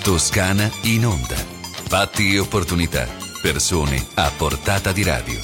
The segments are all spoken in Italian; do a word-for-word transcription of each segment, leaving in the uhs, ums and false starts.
Toscana in onda. Fatti e opportunità. Persone a portata di radio.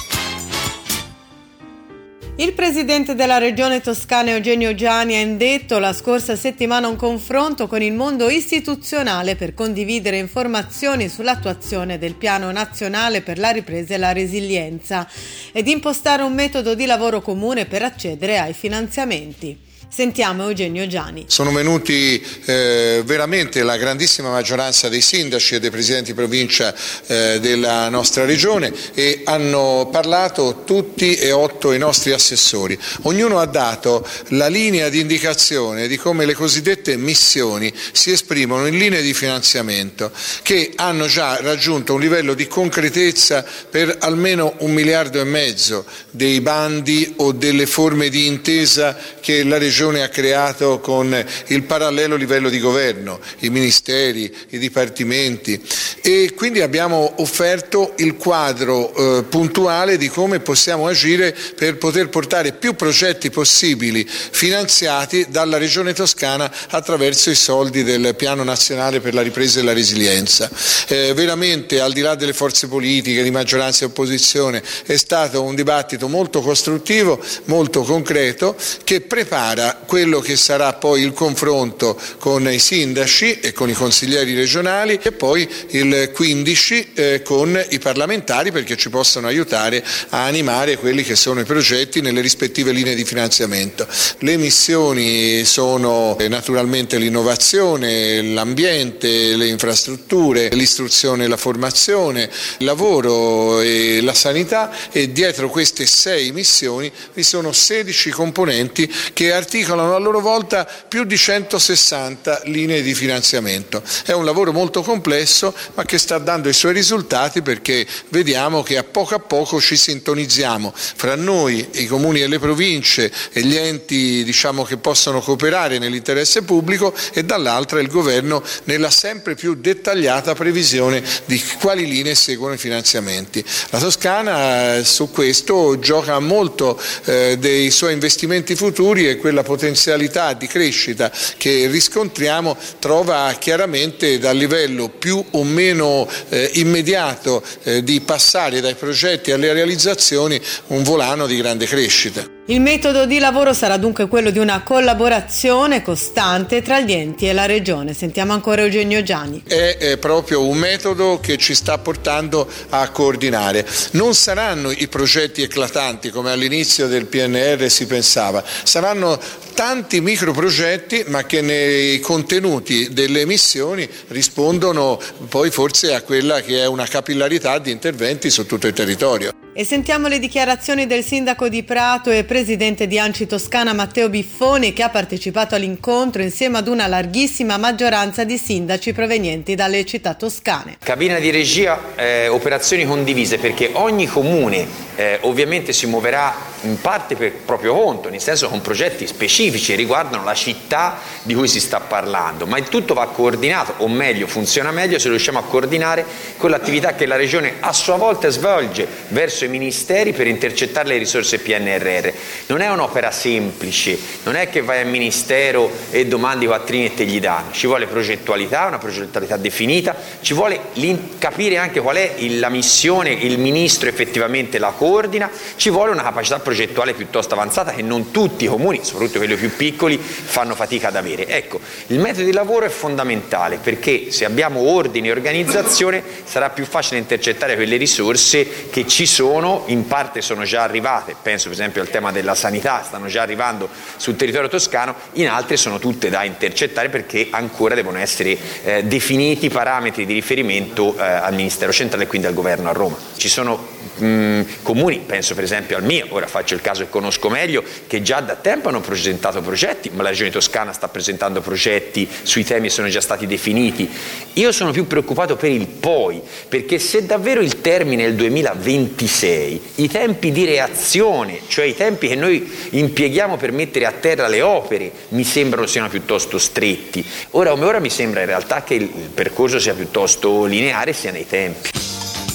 Il presidente della regione toscana Eugenio Giani ha indetto la scorsa settimana un confronto con il mondo istituzionale per condividere informazioni sull'attuazione del Piano Nazionale per la Ripresa e la Resilienza ed impostare un metodo di lavoro comune per accedere ai finanziamenti. Sentiamo Eugenio Giani. Sono venuti eh, veramente la grandissima maggioranza dei sindaci e dei presidenti di provincia eh, della nostra regione e hanno parlato tutti e otto i nostri assessori. Ognuno ha dato la linea di indicazione di come le cosiddette missioni si esprimono in linee di finanziamento che hanno già raggiunto un livello di concretezza per almeno un miliardo e mezzo dei bandi o delle forme di intesa che la regione ha creato con il parallelo livello di governo, i ministeri, i dipartimenti, e quindi abbiamo offerto il quadro eh, puntuale di come possiamo agire per poter portare più progetti possibili finanziati dalla Regione Toscana attraverso i soldi del Piano Nazionale per la Ripresa e la Resilienza. Eh, veramente, al di là delle forze politiche di maggioranza e opposizione, è stato un dibattito molto costruttivo, molto concreto, che prepara quello che sarà poi il confronto con i sindaci e con i consiglieri regionali e poi il quindici eh, con i parlamentari, perché ci possono aiutare a animare quelli che sono i progetti nelle rispettive linee di finanziamento. Le missioni sono eh, naturalmente l'innovazione, l'ambiente, le infrastrutture, l'istruzione e la formazione, il lavoro e la sanità, e dietro queste sei missioni vi sono sedici componenti che articolano a loro volta più di centosessanta linee di finanziamento. È un lavoro molto complesso, ma che sta dando i suoi risultati, perché vediamo che a poco a poco ci sintonizziamo fra noi, i comuni e le province e gli enti, diciamo, che possono cooperare nell'interesse pubblico, e dall'altra il governo nella sempre più dettagliata previsione di quali linee seguono i finanziamenti. La Toscana eh, su questo gioca molto eh, dei suoi investimenti futuri, e quella potenzialità di crescita che riscontriamo trova chiaramente, dal livello più o meno eh, immediato eh, di passare dai progetti alle realizzazioni, un volano di grande crescita. Il metodo di lavoro sarà dunque quello di una collaborazione costante tra gli enti e la regione. Sentiamo ancora Eugenio Giani. È, è proprio un metodo che ci sta portando a coordinare. Non saranno i progetti eclatanti come all'inizio del P N R si pensava, saranno tanti microprogetti, ma che nei contenuti delle missioni rispondono poi forse a quella che è una capillarità di interventi su tutto il territorio. E sentiamo le dichiarazioni del sindaco di Prato e presidente di ANCI Toscana Matteo Biffoni, che ha partecipato all'incontro insieme ad una larghissima maggioranza di sindaci provenienti dalle città toscane. Cabina di regia, eh, operazioni condivise, perché ogni comune eh, ovviamente si muoverà in parte per proprio conto, nel senso con progetti specifici che riguardano la città di cui si sta parlando, ma il tutto va coordinato, o meglio funziona meglio se riusciamo a coordinare con l'attività che la regione a sua volta svolge verso i ministeri per intercettare le risorse P N R R. Non è un'opera semplice, non è che vai al ministero e domandi quattrini e te gli danno, ci vuole progettualità, una progettualità definita, ci vuole capire anche qual è la missione, il ministro effettivamente la coordina, ci vuole una capacità progettuale piuttosto avanzata che non tutti i comuni, soprattutto quelli più piccoli, fanno fatica ad avere. Ecco, il metodo di lavoro è fondamentale, perché se abbiamo ordine e organizzazione sarà più facile intercettare quelle risorse che ci sono, in parte sono già arrivate, penso per esempio al tema della sanità, stanno già arrivando sul territorio toscano, in altre sono tutte da intercettare perché ancora devono essere eh, definiti parametri di riferimento eh, al Ministero centrale e quindi al governo a Roma. Ci sono mh, comuni, penso per esempio al mio, ora faccio il caso che conosco meglio, che già da tempo hanno presentato progetti, ma la Regione Toscana sta presentando progetti sui temi che sono già stati definiti. Io sono più preoccupato per il poi, perché se davvero il termine è il duemilaventisei, i tempi di reazione, cioè i tempi che noi impieghiamo per mettere a terra le opere, mi sembrano siano piuttosto stretti. Ora come ora mi sembra in realtà che il percorso sia piuttosto lineare, sia nei tempi.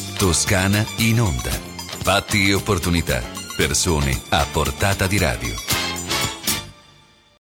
Toscana in onda. Fatti e opportunità. Persone a portata di radio.